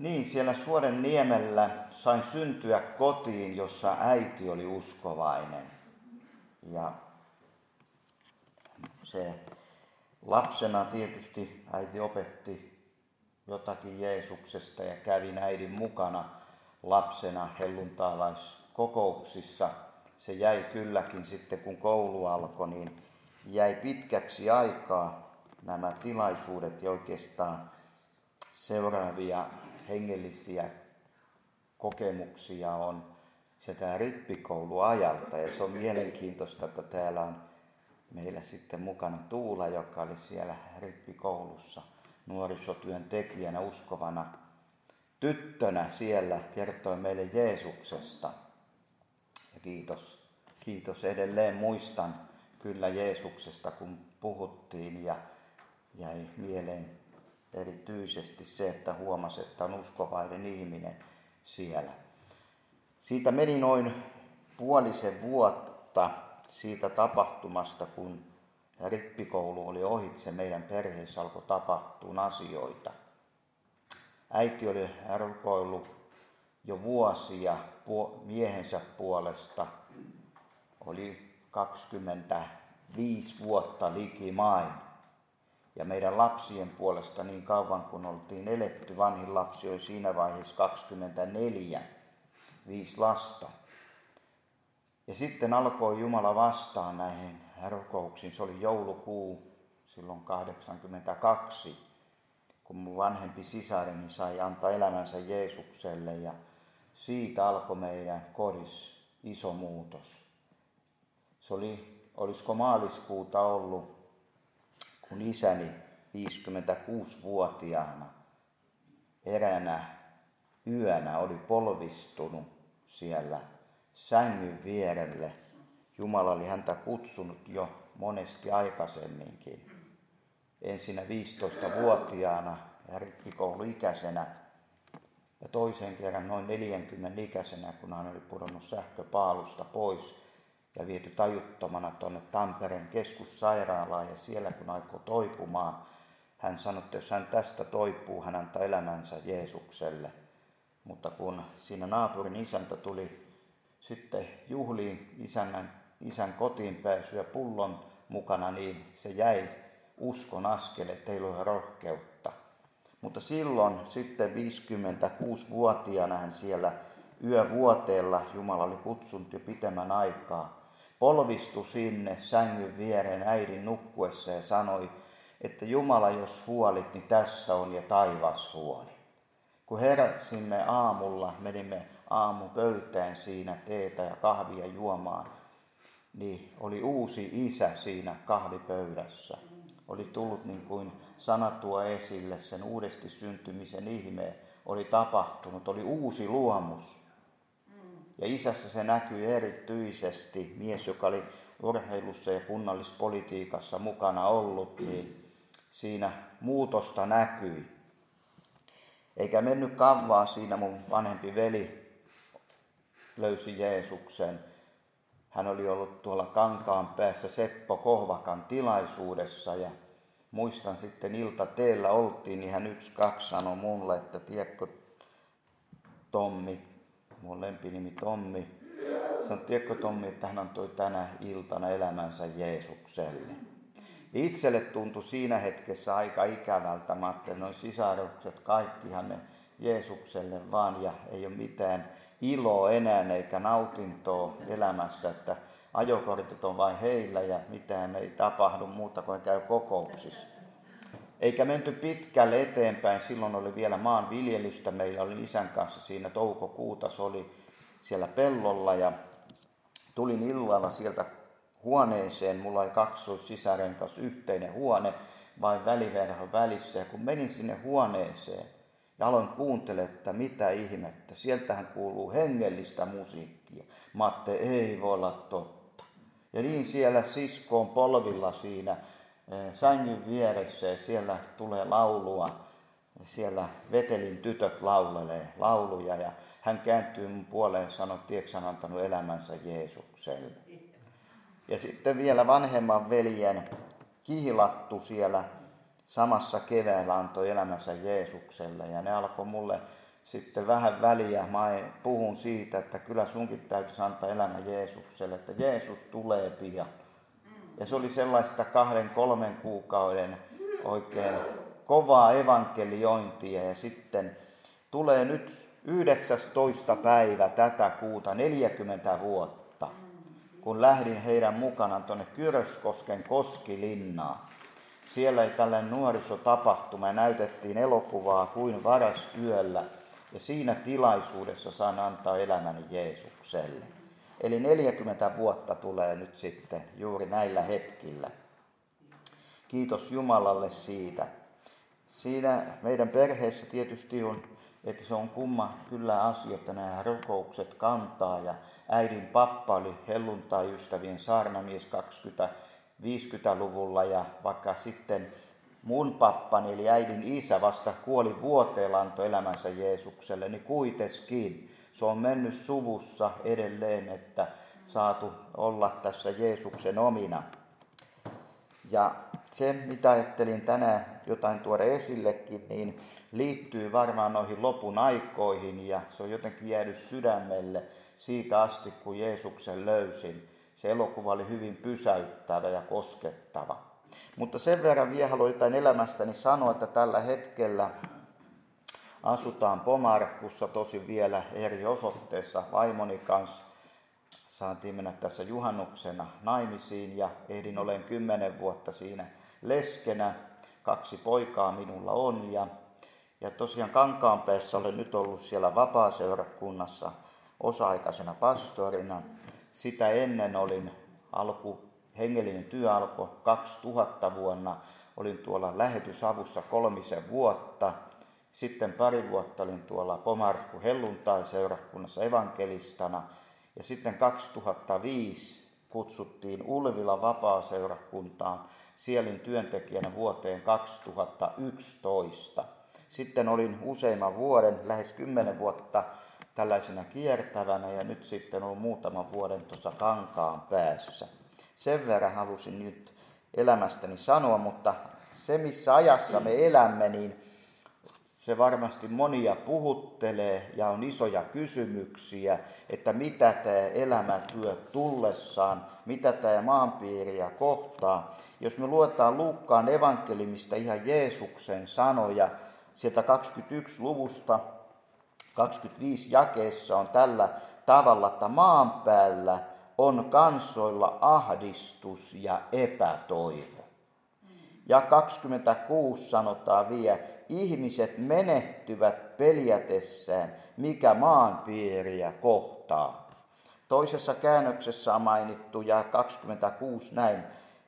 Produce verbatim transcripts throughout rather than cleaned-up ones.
Niin, siellä Suodenniemellä sain syntyä kotiin, jossa äiti oli uskovainen. Ja se lapsena tietysti äiti opetti jotakin Jeesuksesta ja kävin äidin mukana lapsena helluntalaiskokouksissa. Se jäi kylläkin sitten, kun koulu alkoi, niin jäi pitkäksi aikaa nämä tilaisuudet ja oikeastaan seuraavia hengellisiä kokemuksia on sieltä rippikouluajalta. Ja se on mielenkiintoista, että täällä on meillä sitten mukana Tuula, joka oli siellä rippikoulussa nuorisotyön tekijänä, uskovana tyttönä siellä, kertoi meille Jeesuksesta. Ja kiitos, kiitos edelleen, muistan kyllä Jeesuksesta, kun puhuttiin, ja jäi mieleen erityisesti se, että huomasi, että on uskovainen ihminen siellä. Siitä meni noin puolisen vuotta siitä tapahtumasta, kun rippikoulu oli ohitse, meidän perheessä alkoi tapahtua asioita. Äiti oli rukoillut jo vuosia miehensä puolesta, oli kaksikymmentäviisi vuotta likimain. Ja meidän lapsien puolesta niin kauan kun oltiin eletty, vanhin lapsi oli siinä vaiheessa kaksikymmentäneljä, viisi lasta. Ja sitten alkoi Jumala vastaan näihin rukouksiin. Se oli joulukuu silloin kahdeksankymmentäkaksi, kun mun vanhempi sisareni sai antaa elämänsä Jeesukselle. Ja siitä alkoi meidän kodissa iso muutos. Se oli, olisiko maaliskuuta ollut, kun isäni viisikymmentäkuusivuotiaana eräänä yönä oli polvistunut siellä sängyn vierelle. Jumala oli häntä kutsunut jo monesti aikaisemminkin. Ensinnä viisitoistavuotiaana ja rippikouluikäisenä ja toisen kerran noin neljäkymmentä-ikäisenä, kun hän oli pudonnut sähköpaalusta pois ja viety tajuttomana tuonne Tampereen keskussairaalaan. Ja siellä kun aikoi toipumaan, hän sanoi, että jos hän tästä toipuu, hän antaa elämänsä Jeesukselle. Mutta kun siinä naapurin isäntä tuli sitten juhliin isän, isän kotiin pääsyä pullon mukana, niin se jäi uskon askele, että ei ole rohkeutta. Mutta silloin sitten viisikymmentäkuusivuotiaana hän siellä yövuoteella, Jumala oli kutsunut jo pitemmän aikaa, polvistui sinne sängyn viereen äidin nukkuessa ja sanoi, että Jumala, jos huolit, niin tässä on ja taivas huoli. Kun heräsimme aamulla, menimme aamupöytään siinä teetä ja kahvia juomaan, niin oli uusi isä siinä kahvipöydässä. Oli tullut niin kuin sana tuo esille, sen uudesti syntymisen ihme oli tapahtunut, oli uusi luomus. Ja isässä se näkyi erityisesti, mies joka oli urheilussa ja kunnallispolitiikassa mukana ollut, niin siinä muutosta näkyi. Eikä mennyt kauaa siinä, mun vanhempi veli löysi Jeesuksen. Hän oli ollut tuolla Kankaanpäässä Seppo Kohvakan tilaisuudessa ja muistan sitten iltateellä oltiin, niin hän yksi kaksi sanoi mulle, että tiedätkö Tommi, mun lempinimi Tommi, sanoi, tiedätkö Tommi, että hän antoi tänä iltana elämänsä Jeesukselle. Itselle tuntui siinä hetkessä aika ikävältä. Mä ajattelin, noin sisarukset, kaikkihan ne Jeesukselle vaan ja ei ole mitään iloa enää eikä nautintoa elämässä, että ajokortit on vain heillä ja mitään ei tapahdu muuta kuin käy kokouksissa. Eikä menty pitkälle eteenpäin, silloin oli vielä maanviljelystä, meillä oli isän kanssa siinä toukokuuta, se oli siellä pellolla ja tulin illalla sieltä huoneeseen, mulla oli kaksoissisaren kanssa yhteinen huone, vain väliverhon välissä. Ja kun menin sinne huoneeseen ja aloin kuuntelemaan, että mitä ihmettä, sieltähän kuuluu hengellistä musiikkia. Mä ajattelin, ei voi olla totta. Ja niin siellä sisko on polvilla siinä sängyn vieressä ja siellä tulee laulua. Siellä Vetelin tytöt laulelee lauluja ja hän kääntyy mun puoleen ja sanoi, että tiedätkö hän antanut elämänsä Jeesukselle. Ja sitten vielä vanhemman veljen Kihlattu siellä samassa keväällä antoi elämänsä Jeesukselle. Ja ne alkoi mulle sitten vähän väliä mä puhun siitä, että kyllä sunkin täytyisi antaa elämä Jeesukselle, että Jeesus tulee pian. Ja se oli sellaista kahden, kolmen kuukauden oikein kovaa evankeliointia ja sitten tulee nyt yhdeksästoista päivä tätä kuuta, neljäkymmentä vuotta, kun lähdin heidän mukanaan tuonne Kyröskosken Koskilinnaan. Siellä ei tällainen nuorisotapahtuma ja näytettiin elokuvaa kuin varasyöllä ja siinä tilaisuudessa saan antaa elämäni Jeesukselle. Eli neljäkymmentä vuotta tulee nyt sitten juuri näillä hetkillä. Kiitos Jumalalle siitä. Siinä meidän perheessä tietysti on, että se on kumma kyllä asia, että nämä rukoukset kantaa. Ja äidin pappa oli helluntai-ystävien saarnamies kaksikymmentä-viisikymmentäluvulla ja vaikka sitten mun pappani eli äidin isä vasta kuoli vuoteella antoi elämänsä Jeesukselle, niin kuitenkin se on mennyt suvussa edelleen, että saatu olla tässä Jeesuksen omina. Ja se, mitä ajattelin tänään jotain tuoda esillekin, niin liittyy varmaan noihin lopun aikoihin ja se on jotenkin jäänyt sydämelle siitä asti, kun Jeesuksen löysin. Se elokuva oli hyvin pysäyttävä ja koskettava. Mutta sen verran vielä haluan jotain elämästäni sanoa, että tällä hetkellä asutaan Pomarkussa, tosin vielä eri osoitteessa vaimoni kanssa. Saatiin mennä tässä juhannuksena naimisiin ja ehdin olen kymmenen vuotta siinä leskenä. Kaksi poikaa minulla on ja, ja tosiaan Kankaanpäässä olen nyt ollut siellä vapaaseurakunnassa osa-aikaisena pastorina. Sitä ennen olin alku, hengellinen työ alkoi kaksituhatta vuonna. Olin tuolla lähetysavussa kolmisen vuotta. Sitten pari vuotta olin tuolla Pomarkku helluntai-seurakunnassa evankelistana. Ja sitten kaksituhattaviisi kutsuttiin Ulvila vapaaseurakuntaan sielin työntekijänä vuoteen kaksituhattayksitoista. Sitten olin useimman vuoden, lähes kymmenen vuotta tällaisena kiertävänä ja nyt sitten olen muutaman vuoden tuossa Kankaanpäässä. Sen verran halusin nyt elämästäni sanoa, mutta se missä ajassa me elämme, niin se varmasti monia puhuttelee ja on isoja kysymyksiä, että mitä tämä elämätyö tullessaan, mitä tämä maanpiiriä kohtaa. Jos me luetaan Luukkaan evankelimista ihan Jeesuksen sanoja, sieltä kaksikymmentäyksi luvusta, kaksikymmentäviisi jakeessa on tällä tavalla, että maan päällä on kansoilla ahdistus ja epätoivo. Ja kaksikymmentäkuusi sanotaan vielä, ihmiset menehtyvät peljätessään, mikä maanpiiriä kohtaa. Toisessa käännöksessä on mainittu ja kaksikymmentäkuusi näin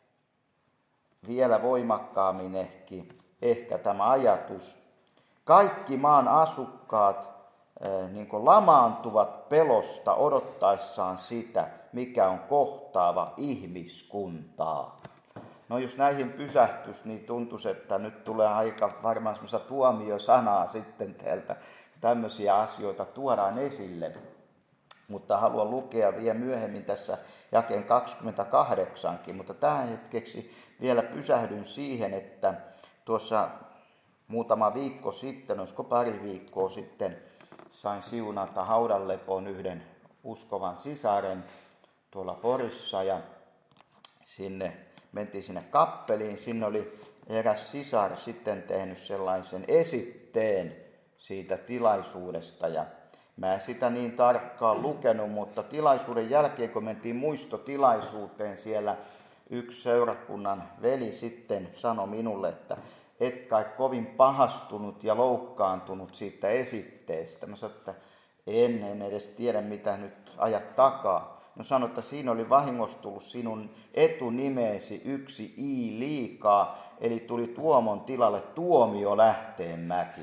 vielä voimakkaammin ehkä, ehkä tämä ajatus. Kaikki maan asukkaat äh, niin kuin lamaantuvat pelosta odottaessaan sitä, mikä on kohtaava ihmiskuntaa. No jos näihin pysähtyisi, niin tuntuisi, että nyt tulee aika varmaan semmoista tuomiosanaa sitten täältä. Tämmöisiä asioita tuodaan esille. Mutta haluan lukea vielä myöhemmin tässä jakeen kaksikymmentäkahdeksankin. Mutta tähän hetkeksi vielä pysähdyn siihen, että tuossa muutama viikko sitten, olisiko pari viikkoa sitten, sain siunata haudanlepoon yhden uskovan sisaren tuolla Porissa ja sinne mentiin sinne kappeliin, sinne oli eräs sisar sitten tehnyt sellaisen esitteen siitä tilaisuudesta ja mä en sitä niin tarkkaan lukenut, mutta tilaisuuden jälkeen kun mentiin muistotilaisuuteen siellä yksi seurakunnan veli sitten sanoi minulle, että et kai kovin pahastunut ja loukkaantunut siitä esitteestä. Mä sanoin, että en, en edes tiedä mitä nyt ajat takaa. No sanoi, että siinä oli vahingossa tullut sinun etunimeesi yksi i liikaa, eli tuli Tuomon tilalle Tuomio Lähteenmäki.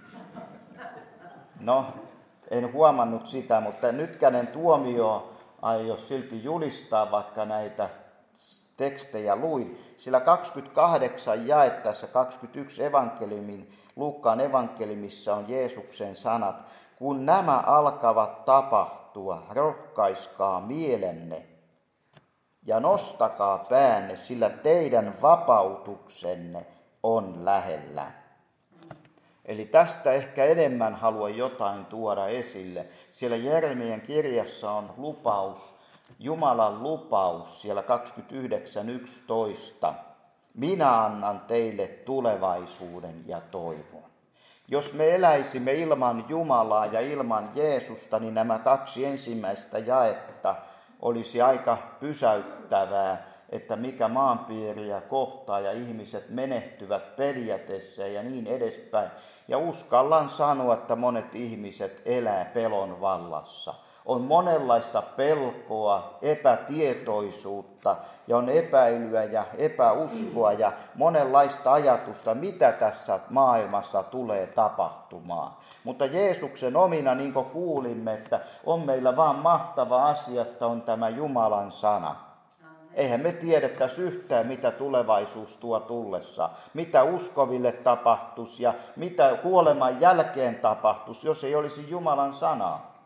No, en huomannut sitä, mutta nytkäinen tuomio aio silti julistaa, vaikka näitä tekstejä luin. Sillä kaksikymmentäkahdeksan jaettaessa kaksikymmentäyksi evankeliumin, Luukkaan evankelimissa on Jeesuksen sanat. Kun nämä alkavat tapahtua, rohkaiskaa mielenne ja nostakaa päänne, sillä teidän vapautuksenne on lähellä. Eli tästä ehkä enemmän haluan jotain tuoda esille. Siellä Jeremian kirjassa on lupaus, Jumalan lupaus, siellä kaksikymmentäyhdeksän yksitoista. Minä annan teille tulevaisuuden ja toivon. Jos me eläisimme ilman Jumalaa ja ilman Jeesusta, niin nämä kaksi ensimmäistä jaetta olisi aika pysäyttävää, että mikä maanpiiriä kohtaa ja ihmiset menehtyvät peljätessä ja niin edespäin. Ja uskallan sanoa, että monet ihmiset elää pelon vallassa. On monenlaista pelkoa, epätietoisuutta ja on epäilyä ja epäuskoa ja monenlaista ajatusta, mitä tässä maailmassa tulee tapahtumaan. Mutta Jeesuksen omina, niin kuin kuulimme, että on meillä vaan mahtava asia, että on tämä Jumalan sana. Eihän me tiedettäisi yhtään, mitä tulevaisuus tuo tullessa, mitä uskoville tapahtuisi ja mitä kuoleman jälkeen tapahtuisi, jos ei olisi Jumalan sanaa.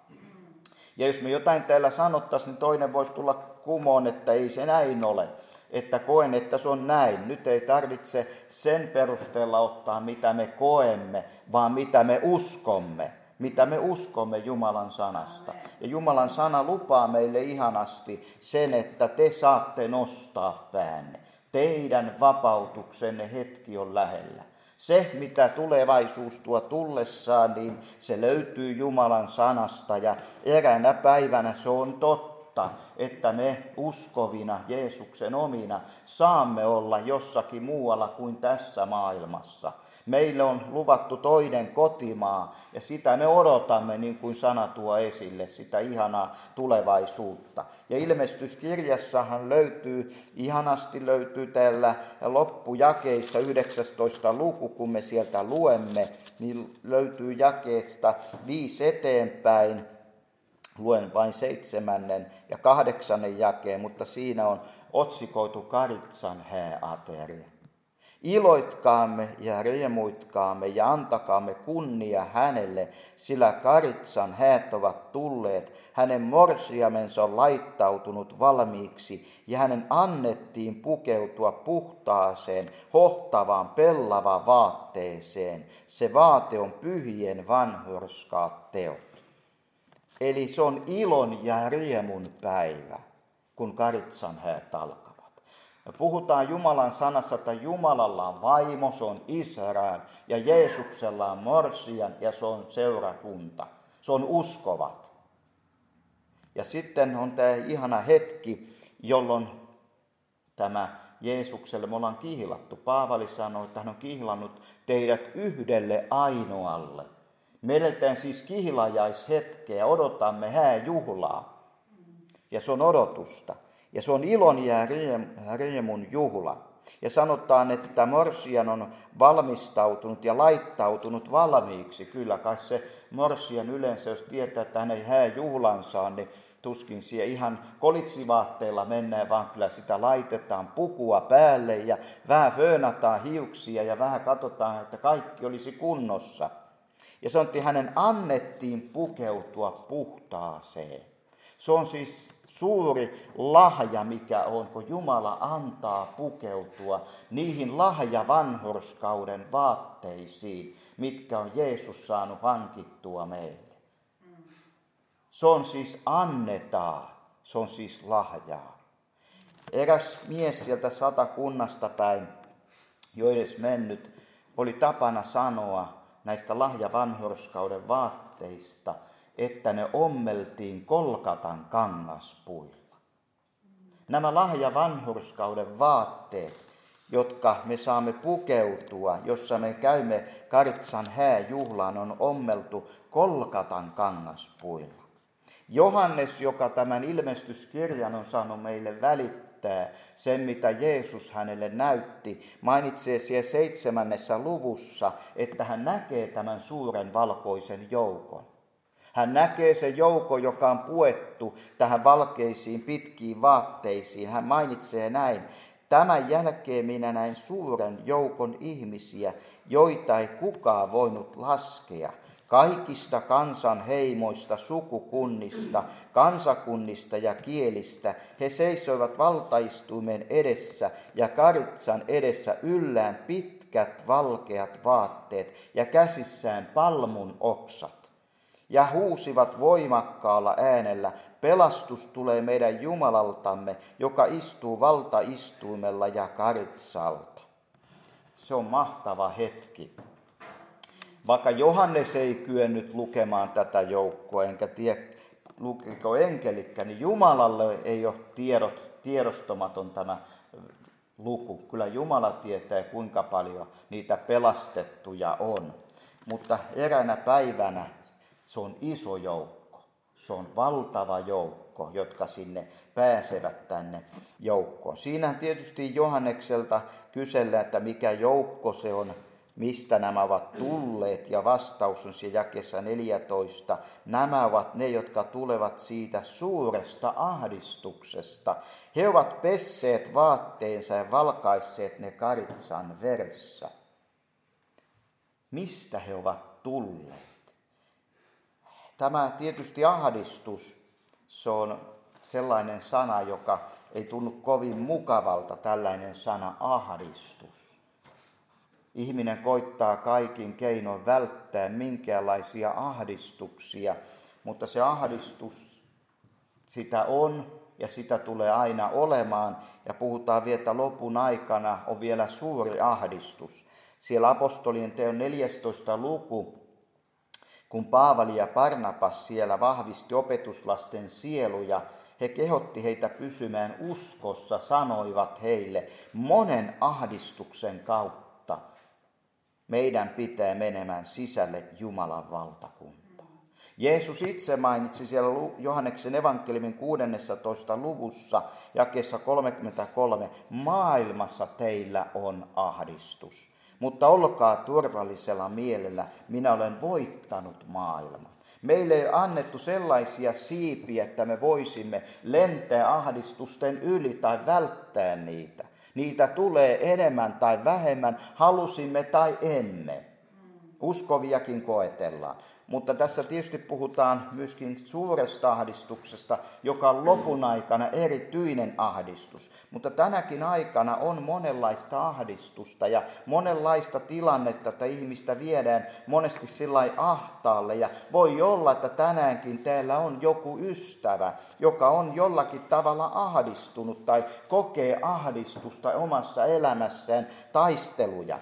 Ja jos me jotain täällä sanottaisiin, niin toinen voisi tulla kumoon, että ei se näin ole. Että koen, että se on näin. Nyt ei tarvitse sen perusteella ottaa, mitä me koemme, vaan mitä me uskomme. Mitä me uskomme Jumalan sanasta. Ja Jumalan sana lupaa meille ihanasti sen, että te saatte nostaa päänne. Teidän vapautuksenne hetki on lähellä. Se, mitä tulevaisuus tuo tullessaan, niin se löytyy Jumalan sanasta ja eräänä päivänä se on totta, että me uskovina Jeesuksen omina saamme olla jossakin muualla kuin tässä maailmassa. Meille on luvattu toinen kotimaa ja sitä me odotamme, niin kuin sana tuo esille, sitä ihanaa tulevaisuutta. Ja ilmestyskirjassahan löytyy, ihanasti löytyy täällä loppujakeissa yhdeksästoista luku, kun me sieltä luemme, niin löytyy jakeesta viisi eteenpäin. Luen vain seitsemännen ja kahdeksannen jakeen, mutta siinä on otsikoitu Karitsan hääateria. Iloitkaamme ja riemuitkaamme ja antakaamme kunnia hänelle, sillä Karitsan häät ovat tulleet, hänen morsiamensa on laittautunut valmiiksi ja hänen annettiin pukeutua puhtaaseen, hohtavaan pellava vaatteeseen. Se vaate on pyhien vanhurskaat teot. Eli se on ilon ja riemun päivä, kun Karitsan häät alkaa. Me puhutaan Jumalan sanassa, että Jumalalla on vaimo, se on Israel, ja Jeesuksella on morsian, ja se on seurakunta. Se on uskovat. Ja sitten on tämä ihana hetki, jolloin tämä Jeesukselle me ollaan kihlattu. Paavali sanoi, että hän on kihlannut teidät yhdelle ainoalle. Me eletään siis kihlajaishetkeä, odotamme hääjuhlaa. Ja se on odotusta. Ja se on ilon ja riemun juhla. Ja sanotaan, että morsian on valmistautunut ja laittautunut valmiiksi. Kyllä kai se morsian yleensä, jos tietää, että hänen hääjuhlansa on, niin tuskin siihen ihan kolitsivaatteilla mennään, vaan kyllä sitä laitetaan pukua päälle ja vähän föönataan hiuksia ja vähän katsotaan, että kaikki olisi kunnossa. Ja sanottiin, että hänen annettiin pukeutua puhtaaseen. Se on siis suuri lahja, mikä on, kun Jumala antaa pukeutua niihin lahja vanhurskauden vaatteisiin, mitkä on Jeesus saanut hankittua meille. Se on siis annetaan, se on siis lahjaa. Eräs mies sieltä Satakunnasta päin, jo edes mennyt, oli tapana sanoa näistä lahja vanhurskauden vaatteista, että ne ommeltiin Kolkatan kangaspuilla. Nämä lahja vanhurskauden vaatteet, jotka me saamme pukeutua, jossa me käymme Karitsan hääjuhlaan, on ommeltu Kolkatan kangaspuilla. Johannes, joka tämän ilmestyskirjan on saanut meille välittää, sen mitä Jeesus hänelle näytti, mainitsee siellä seitsemännessä luvussa, että hän näkee tämän suuren valkoisen joukon. Hän näkee sen joukon, joka on puettu tähän valkeisiin pitkiin vaatteisiin. Hän mainitsee näin: tämän jälkeen minä näin suuren joukon ihmisiä, joita ei kukaan voinut laskea. Kaikista kansan heimoista, sukukunnista, kansakunnista ja kielistä he seisoivat valtaistuimen edessä ja Karitsan edessä yllään pitkä pitkät valkeat vaatteet ja käsissään palmun oksat. Ja huusivat voimakkaalla äänellä, pelastus tulee meidän Jumalaltamme, joka istuu valtaistuimella ja karitsalta. Se on mahtava hetki. Vaikka Johannes ei kyennyt lukemaan tätä joukkoa, enkä tiedä lukiko enkelikkä, niin Jumalalle ei ole tiedot, tiedostamaton tämä luku. Kyllä Jumala tietää, kuinka paljon niitä pelastettuja on. Mutta eräänä päivänä se on iso joukko. Se on valtava joukko, jotka sinne pääsevät tänne joukkoon. Siinähän tietysti Johannekselta kysellään, että mikä joukko se on, mistä nämä ovat tulleet, ja vastaus on siellä jakeessa neljätoista. Nämä ovat ne, jotka tulevat siitä suuresta ahdistuksesta. He ovat pesseet vaatteensa ja valkaisseet ne karitsan veressä. Mistä he ovat tulleet? Tämä tietysti ahdistus, se on sellainen sana, joka ei tunnu kovin mukavalta, tällainen sana ahdistus. Ihminen koittaa kaikin keinoin välttää minkäänlaisia ahdistuksia, mutta se ahdistus, sitä on ja sitä tulee aina olemaan. Ja puhutaan vielä, että lopun aikana on vielä suuri ahdistus. Siellä apostolien teon neljästoista luku, kun Paavali ja Barnabas siellä vahvisti opetuslasten sieluja, he kehotti heitä pysymään uskossa, sanoivat heille monen ahdistuksen kautta. Meidän pitää menemään sisälle Jumalan valtakuntaan. Jeesus itse mainitsi siellä Johanneksen evankeliumin kuudennessatoista luvussa, jakeessa kolmekymmentäkolme, maailmassa teillä on ahdistus, mutta olkaa turvallisella mielellä, minä olen voittanut maailman. Meille ei annettu sellaisia siipiä, että me voisimme lentää ahdistusten yli tai välttää niitä. Niitä tulee enemmän tai vähemmän, halusimme tai emme. Uskoviakin koetellaan. Mutta tässä tietysti puhutaan myöskin suuresta ahdistuksesta, joka on lopun aikana erityinen ahdistus. Mutta tänäkin aikana on monenlaista ahdistusta ja monenlaista tilannetta, että ihmistä viedään monesti sillai ahtaalle. Ja voi olla, että tänäänkin täällä on joku ystävä, joka on jollakin tavalla ahdistunut tai kokee ahdistusta omassa elämässään, taisteluja.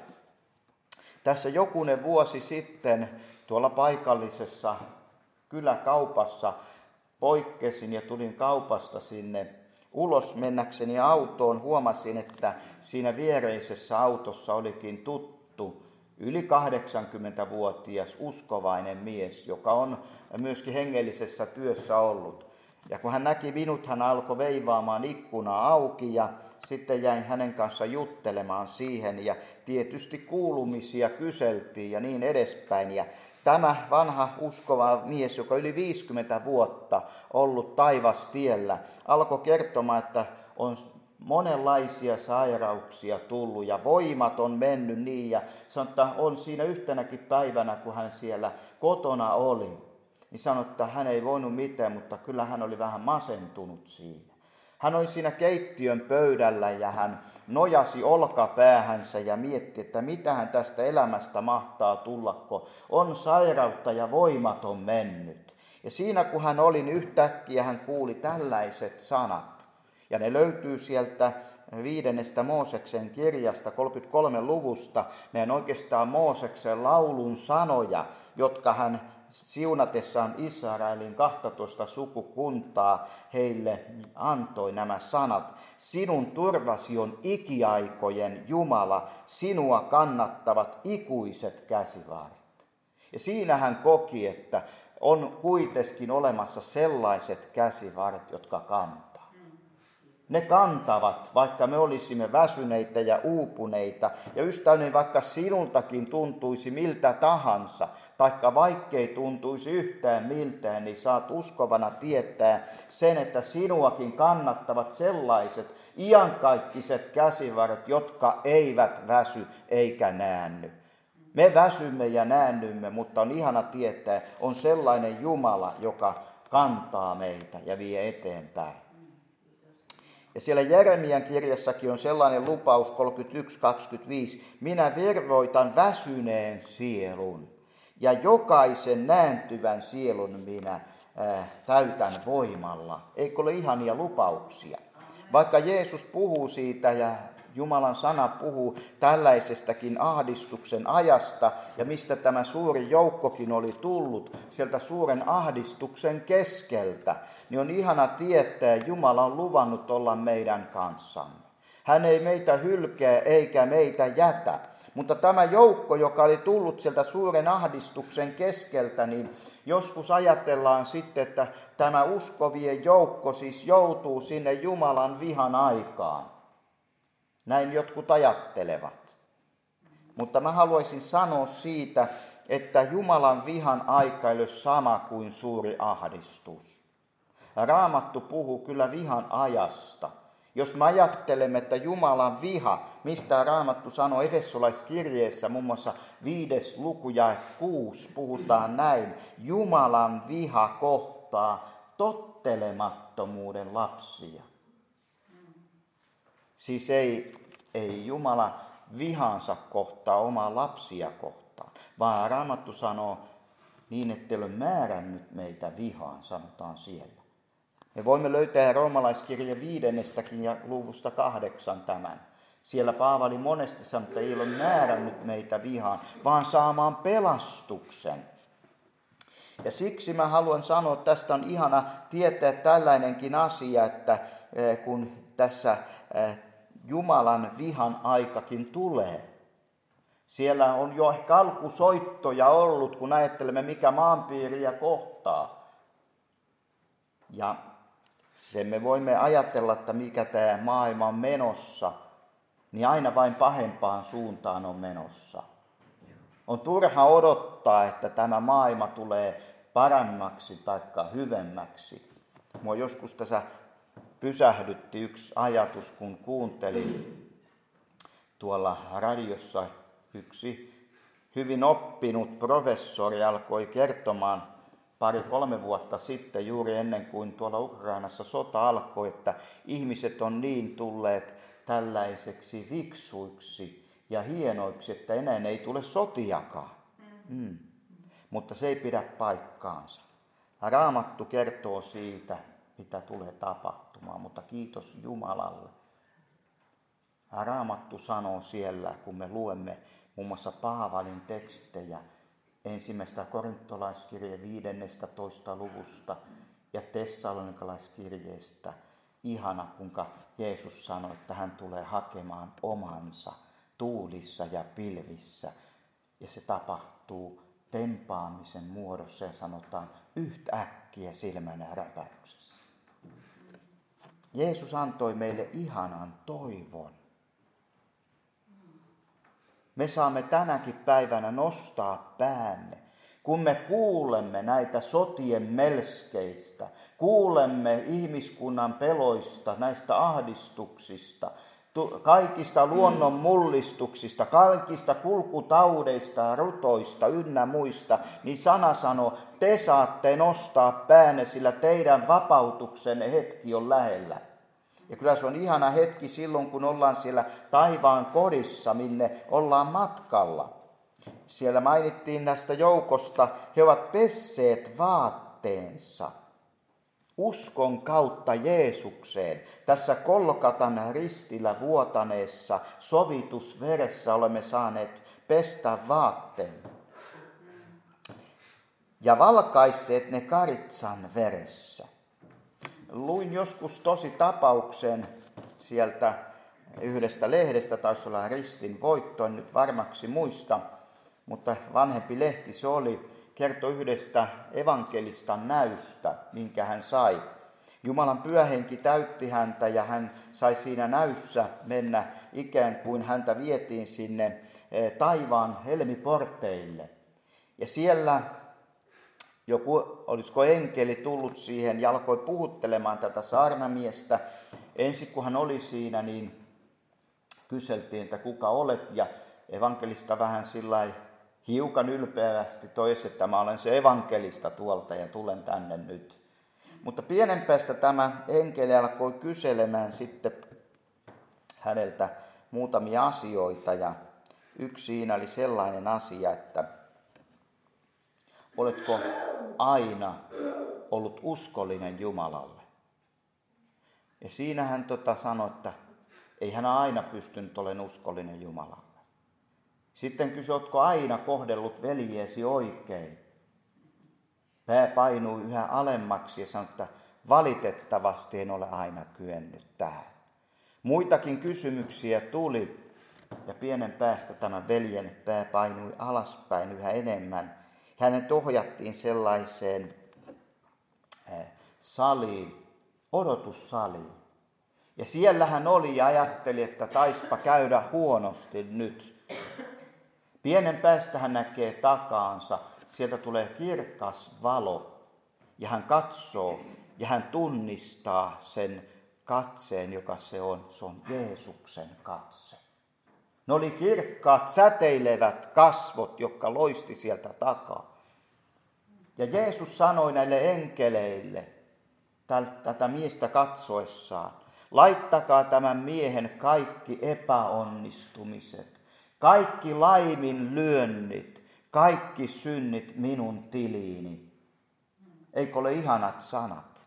Tässä jokunen vuosi sitten tuolla paikallisessa kyläkaupassa poikkesin ja tulin kaupasta sinne ulos mennäkseni autoon. Huomasin, että siinä viereisessä autossa olikin tuttu yli kahdeksankymmentävuotias uskovainen mies, joka on myöskin hengellisessä työssä ollut. Ja kun hän näki minut, hän alkoi veivaamaan ikkunaa auki ja sitten jäin hänen kanssa juttelemaan siihen ja tietysti kuulumisia kyseltiin ja niin edespäin. Ja tämä vanha uskova mies, joka yli viisikymmentä vuotta ollut taivastiellä, alkoi kertomaan, että on monenlaisia sairauksia tullut ja voimat on mennyt niin. Ja sanoi, että on siinä yhtenäkin päivänä, kun hän siellä kotona oli, niin sanoi, että hän ei voinut mitään, mutta kyllä hän oli vähän masentunut siinä. Hän oli siinä keittiön pöydällä ja hän nojasi olkapäähänsä ja mietti, että mitähän tästä elämästä mahtaa tulla, kun on sairautta ja voimat on mennyt. Ja siinä kun hän oli, niin yhtäkkiä hän kuuli tällaiset sanat. Ja ne löytyy sieltä viidennestä Mooseksen kirjasta kolmekymmentäkolme luvusta. Ne on oikeastaan Mooseksen laulun sanoja, jotka hän siunatessaan Israelin kahtatoista sukukuntaa heille antoi nämä sanat. Sinun turvasi on ikiaikojen Jumala, sinua kannattavat ikuiset käsivarret. Ja siinä hän koki, että on kuitenkin olemassa sellaiset käsivarret, jotka kantaa. Ne kantavat, vaikka me olisimme väsyneitä ja uupuneita. Ja ystäväni, vaikka sinultakin tuntuisi miltä tahansa, taikka vaikkei tuntuisi yhtään miltään, niin saat uskovana tietää sen, että sinuakin kannattavat sellaiset iankaikkiset käsivarret, jotka eivät väsy eikä näänny. Me väsymme ja näännymme, mutta on ihana tietää, on sellainen Jumala, joka kantaa meitä ja vie eteenpäin. Ja siellä Jeremian kirjassakin on sellainen lupaus kolmekymmentäyksi kaksikymmentäviisi. Minä virvoitan väsyneen sielun ja jokaisen nääntyvän sielun minä ää, täytän voimalla. Eikö ole ihania lupauksia? Vaikka Jeesus puhuu siitä ja Jumalan sana puhuu tällaisestakin ahdistuksen ajasta ja mistä tämä suuri joukkokin oli tullut sieltä suuren ahdistuksen keskeltä, niin on ihana tietää, että Jumala on luvannut olla meidän kanssamme. Hän ei meitä hylkää eikä meitä jätä. Mutta tämä joukko, joka oli tullut sieltä suuren ahdistuksen keskeltä, niin joskus ajatellaan sitten, että tämä uskovien joukko siis joutuu sinne Jumalan vihan aikaan. Näin jotkut ajattelevat. Mutta mä haluaisin sanoa siitä, että Jumalan vihan aika ei ole sama kuin suuri ahdistus. Raamattu puhuu kyllä vihan ajasta. Jos me ajattelemme, että Jumalan viha, mistä Raamattu sanoo Efesolaiskirjeessä, muun muassa viides luku ja kuusi, puhutaan näin. Jumalan viha kohtaa tottelemattomuuden lapsia. Siis ei, ei Jumala vihansa kohtaa omaa lapsia kohtaan, vaan Raamattu sanoo niin, että ei ole määrännyt meitä vihaan, sanotaan siellä. Me voimme löytää roomalaiskirja viidennestäkin ja luvusta kahdeksan tämän. Siellä Paavali monesti sanoo, että ei ole määrännyt meitä vihaan, vaan saamaan pelastuksen. Ja siksi mä haluan sanoa, että tästä on ihana tietää tällainenkin asia, että kun tässä Jumalan vihan aikakin tulee. Siellä on jo ehkä alkusoittoja ollut, kun ajattelemme, mikä maanpiiriä kohtaa. Ja sen me voimme ajatella, että mikä tämä maailma on menossa, niin aina vain pahempaan suuntaan on menossa. On turha odottaa, että tämä maailma tulee paremmaksi tai hyvemmäksi. Mua joskus tässä pysähdytti yksi ajatus, kun kuuntelin tuolla radiossa yksi hyvin oppinut professori alkoi kertomaan pari-kolme vuotta sitten, juuri ennen kuin tuolla Ukrainassa sota alkoi, että ihmiset on niin tulleet tällaiseksi fiksuiksi ja hienoiksi, että enää ei tule sotiakaan. Mm. Mutta se ei pidä paikkaansa. Raamattu kertoo siitä, mitä tulee tapahtumaan, mutta kiitos Jumalalle. Raamattu sanoo siellä, kun me luemme muun muassa Paavalin tekstejä, ensimmäistä korintolaiskirjeen viidennestätoista luvusta ja tessalonikalaiskirjeestä. Ihana, kuinka Jeesus sanoi, että hän tulee hakemaan omansa tuulissa ja pilvissä. Ja se tapahtuu tempaamisen muodossa ja sanotaan yhtäkkiä silmänä räpäyksessä. Jeesus antoi meille ihanan toivon. Me saamme tänäkin päivänä nostaa päämme, kun me kuulemme näitä sotien melskeistä, kuulemme ihmiskunnan peloista, näistä ahdistuksista, kaikista luonnon mullistuksista, kaikista kulkutaudeista ja rutoista ynnä muista, niin sana sanoo, te saatte nostaa päänne, sillä teidän vapautuksenne hetki on lähellä. Ja kyllä se on ihana hetki silloin, kun ollaan siellä taivaan kodissa, minne ollaan matkalla. Siellä mainittiin tästä joukosta, he ovat pesseet vaatteensa uskon kautta Jeesukseen. Tässä Kolkatan ristillä vuotaneessa sovitusveressä olemme saaneet pestä vaatteen. Ja valkaisseet ne Karitsan veressä. Luin joskus tosi tapauksen sieltä yhdestä lehdestä, taisi olla Ristin voitto, en nyt varmaksi muista, mutta vanhempi lehti se oli, kertoi yhdestä evankelistan näystä, minkä hän sai. Jumalan pyhähenki täytti häntä ja hän sai siinä näyssä mennä ikään kuin häntä vietiin sinne taivaan helmiporteille. Ja siellä joku, olisiko enkeli tullut siihen ja alkoi puhuttelemaan tätä saarnamiestä. Ensin kun hän oli siinä, niin kyseltiin, että kuka olet, ja evankelista vähän sillai hiukan ylpeästi toisi, että mä olen se evankelista tuolta ja tulen tänne nyt. Mutta pienen päästä tämä enkeli alkoi kyselemään sitten häneltä muutamia asioita. Ja yksi siinä oli sellainen asia, että oletko aina ollut uskollinen Jumalalle? Ja siinä hän tota sanoi, että ei hän aina pystynyt olemaan uskollinen Jumalalle. Sitten kysyi, oletko aina kohdellut veljeesi oikein? Pää painui yhä alemmaksi ja sanoi, että valitettavasti en ole aina kyennyt tähän. Muitakin kysymyksiä tuli ja pienen päästä tämän veljen pää painui alaspäin yhä enemmän. Hänet ohjattiin sellaiseen saliin, odotussaliin. Ja siellä hän oli ja ajatteli, että taispa käydä huonosti nyt. Pienen päästä hän näkee takaansa, sieltä tulee kirkas valo ja hän katsoo ja hän tunnistaa sen katseen, joka se on. Se on Jeesuksen katse. Ne oli kirkkaat, säteilevät kasvot, jotka loisti sieltä takaa. Ja Jeesus sanoi näille enkeleille tätä miestä katsoessaan, laittakaa tämän miehen kaikki epäonnistumiset, kaikki laiminlyönnit, kaikki synnit minun tiliini. Eikö ole ihanat sanat?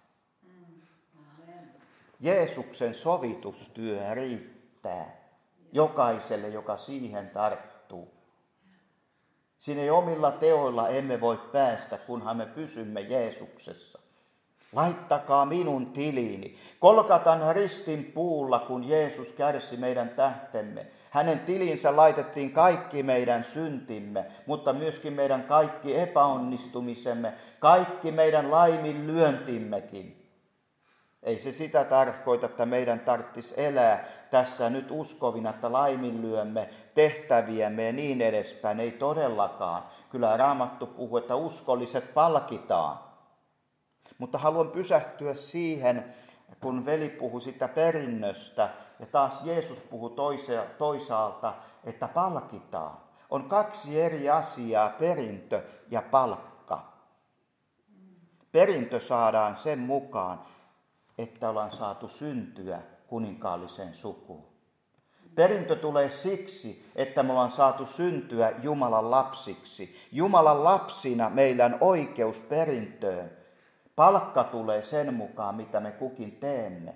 Jeesuksen sovitustyö riittää jokaiselle, joka siihen tarttuu. Sinne omilla teoilla emme voi päästä, kunhan me pysymme Jeesuksessa. Laittakaa minun tiliini. Kolkatan ristin puulla, kun Jeesus kärsi meidän tähtemme. Hänen tilinsä laitettiin kaikki meidän syntimme, mutta myöskin meidän kaikki epäonnistumisemme, kaikki meidän laiminlyöntimmekin. Ei se sitä tarkoita, että meidän tarvitsisi elää tässä nyt uskovina, että laiminlyömme tehtäviämme ja niin edespäin. Ei todellakaan. Kyllä Raamattu puhuu, että uskolliset palkitaan. Mutta haluan pysähtyä siihen, kun veli puhui sitä perinnöstä ja taas Jeesus puhui toisaalta, että palkitaan. On kaksi eri asiaa, perintö ja palkka. Perintö saadaan sen mukaan, että ollaan saatu syntyä kuninkaalliseen sukuun. Perintö tulee siksi, että me ollaan saatu syntyä Jumalan lapsiksi. Jumalan lapsina meillä on oikeus perintöön. Palkka tulee sen mukaan, mitä me kukin teemme.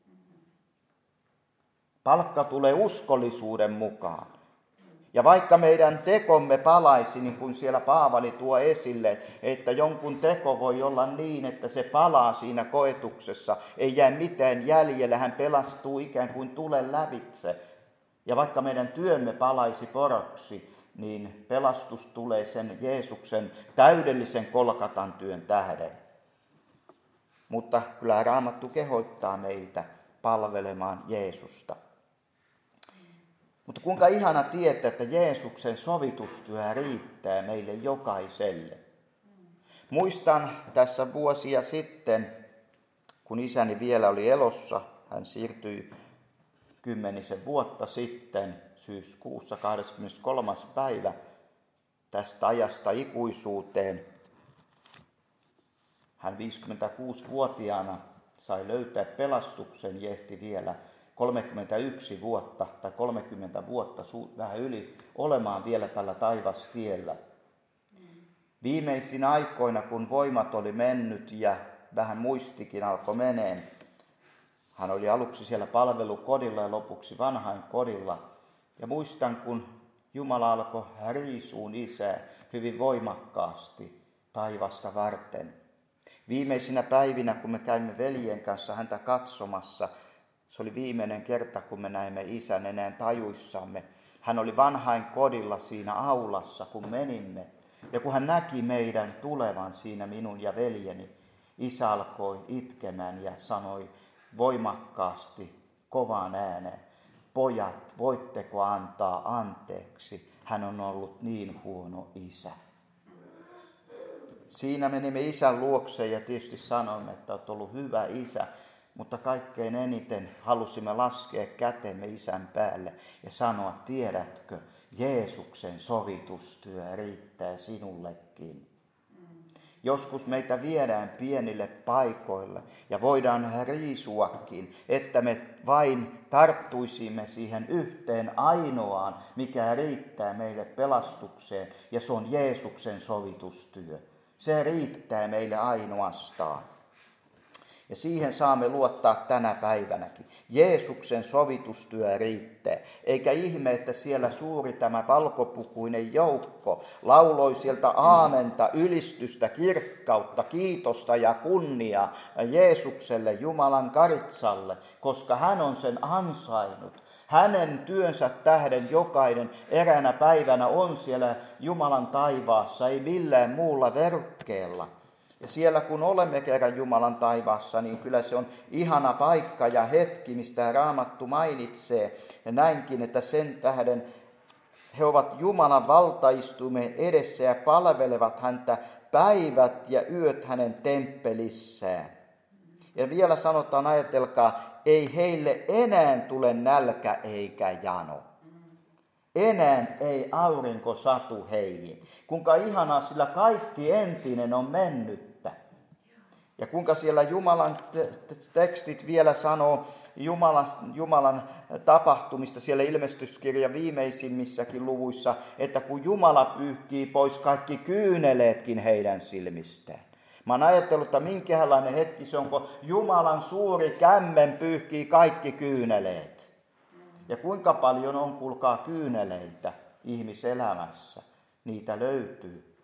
Palkka tulee uskollisuuden mukaan. Ja vaikka meidän tekomme palaisi, niin kuin siellä Paavali tuo esille, että jonkun teko voi olla niin, että se palaa siinä koetuksessa, ei jää mitään jäljellä, hän pelastuu ikään kuin tulen lävitse. Ja vaikka meidän työmme palaisi poroksi, niin pelastus tulee sen Jeesuksen täydellisen Kolkatan työn tähden. Mutta kyllä Raamattu kehottaa meitä palvelemaan Jeesusta. Mutta kuinka ihana tietää, että Jeesuksen sovitustyö riittää meille jokaiselle. Muistan tässä vuosia sitten, kun isäni vielä oli elossa, hän siirtyi kymmenisen vuotta sitten, syyskuussa kahdeskymmeneskolmas päivä tästä ajasta ikuisuuteen. Hän viisikymmentäkuusivuotiaana sai löytää pelastuksen ja ehti vielä kolmekymmentäyksi vuotta tai kolmekymmentä vuotta vähän yli olemaan vielä tällä taivastiellä. Viimeisinä aikoina, kun voimat oli mennyt ja vähän muistikin alkoi meneen, hän oli aluksi siellä palvelukodilla ja lopuksi vanhainkodilla. Ja muistan, kun Jumala alkoi riisuun isää hyvin voimakkaasti taivasta varten. Viimeisinä päivinä, kun me käymme veljen kanssa häntä katsomassa, se oli viimeinen kerta, kun me näimme isän enää tajuissamme. Hän oli vanhainkodilla siinä aulassa, kun menimme. Ja kun hän näki meidän tulevan siinä, minun ja veljeni, isä alkoi itkemään ja sanoi voimakkaasti, kovaan ääneen, pojat, voitteko antaa anteeksi? Hän on ollut niin huono isä. Siinä menimme isän luokseen ja tietysti sanoimme, että olet ollut hyvä isä, mutta kaikkein eniten halusimme laskea kätemme isän päälle ja sanoa, tiedätkö, Jeesuksen sovitustyö riittää sinullekin. Joskus meitä viedään pienille paikoille ja voidaan riisuakin, että me vain tarttuisimme siihen yhteen ainoaan, mikä riittää meille pelastukseen, ja se on Jeesuksen sovitustyö. Se riittää meille ainoastaan. Ja siihen saamme luottaa tänä päivänäkin. Jeesuksen sovitustyö riittää. Eikä ihme, että siellä suuri tämä valkopukuinen joukko lauloi sieltä aamenta, ylistystä, kirkkautta, kiitosta ja kunniaa Jeesukselle, Jumalan karitsalle, koska hän on sen ansainnut. Hänen työnsä tähden jokainen eräänä päivänä on siellä Jumalan taivaassa, ei millään muulla verukkeella. Ja siellä kun olemme kerran Jumalan taivaassa, niin kyllä se on ihana paikka ja hetki, mistä Raamattu mainitsee. Ja näinkin, että sen tähden he ovat Jumalan valtaistuimen edessä ja palvelevat häntä päivät ja yöt hänen temppelissään. Ja vielä sanotaan, ajatelkaa, ei heille enää tule nälkä eikä jano. Enää ei aurinko satu heihin. Kuinka ihanaa, sillä kaikki entinen on mennyttä. Ja kuinka siellä Jumalan tekstit vielä sanoo Jumalan, Jumalan tapahtumista siellä ilmestyskirjan viimeisimmissäkin luvuissa, että kun Jumala pyyhkii pois kaikki kyyneleetkin heidän silmistään. Mä oon ajatellut, että minkälainen hetki se on, kun Jumalan suuri kämmen pyyhkii kaikki kyyneleet. Ja kuinka paljon on, kuulkaa, kyyneleitä ihmiselämässä. Niitä löytyy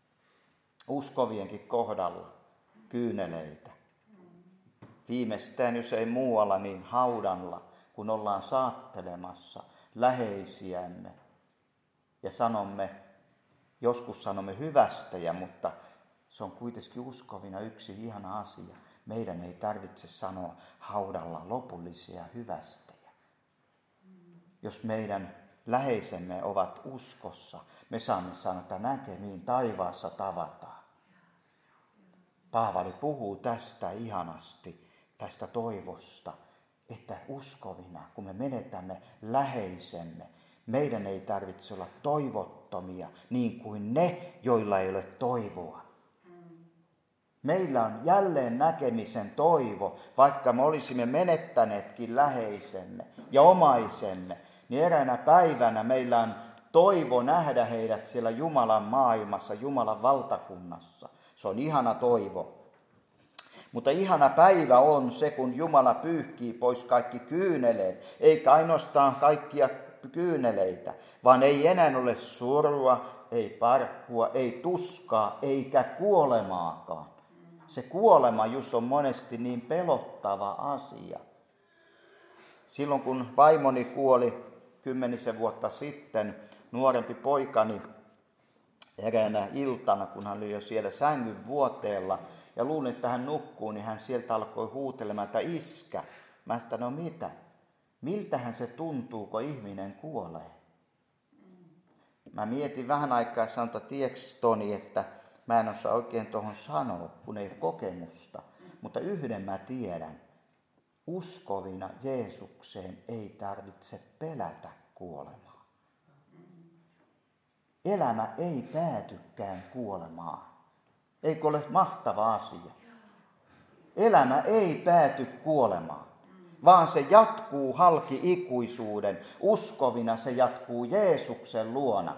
uskovienkin kohdalla kyyneleitä. Viimeistään, jos ei muualla, niin haudalla, kun ollaan saattelemassa läheisiämme. Ja sanomme, joskus sanomme hyvästejä, mutta se on kuitenkin uskovina yksi ihana asia. Meidän ei tarvitse sanoa haudalla lopullisia hyvästejä. Jos meidän läheisemme ovat uskossa, me saamme sanoa, että näkemiin taivaassa tavataan. Paavali puhuu tästä ihanasti, tästä toivosta, että uskovina, kun me menetämme läheisemme, meidän ei tarvitse olla toivottomia niin kuin ne, joilla ei ole toivoa. Meillä on jälleen näkemisen toivo, vaikka me olisimme menettäneetkin läheisemme ja omaisemme, niin eräänä päivänä meillä on toivo nähdä heidät siellä Jumalan maailmassa, Jumalan valtakunnassa. Se on ihana toivo. Mutta ihana päivä on se, kun Jumala pyyhkii pois kaikki kyyneleet, eikä ainoastaan kaikkia kyyneleitä, vaan ei enää ole surua, ei parkkua, ei tuskaa, eikä kuolemaakaan. Se kuolema just on monesti niin pelottava asia. Silloin kun vaimoni kuoli kymmenisen vuotta sitten, nuorempi poikani eräänä iltana, kun hän oli jo siellä sängyn vuoteella ja luulin, että hän nukkuu, niin hän sieltä alkoi huutelemaan, että iskä. Mä sanoin, no mitä? Miltähän se tuntuu, kun ihminen kuolee? Mä mietin vähän aikaa ja sanoin, että tiedätkö Toni, että mä en osaa oikein tuohon sanoa, kun ei ole kokemusta. Mutta yhden mä tiedän, uskovina Jeesukseen ei tarvitse pelätä kuolemaa. Elämä ei päätykään kuolemaan. Eikö ole mahtava asia? Elämä ei pääty kuolemaan, vaan se jatkuu halki ikuisuuden. Uskovina se jatkuu Jeesuksen luona.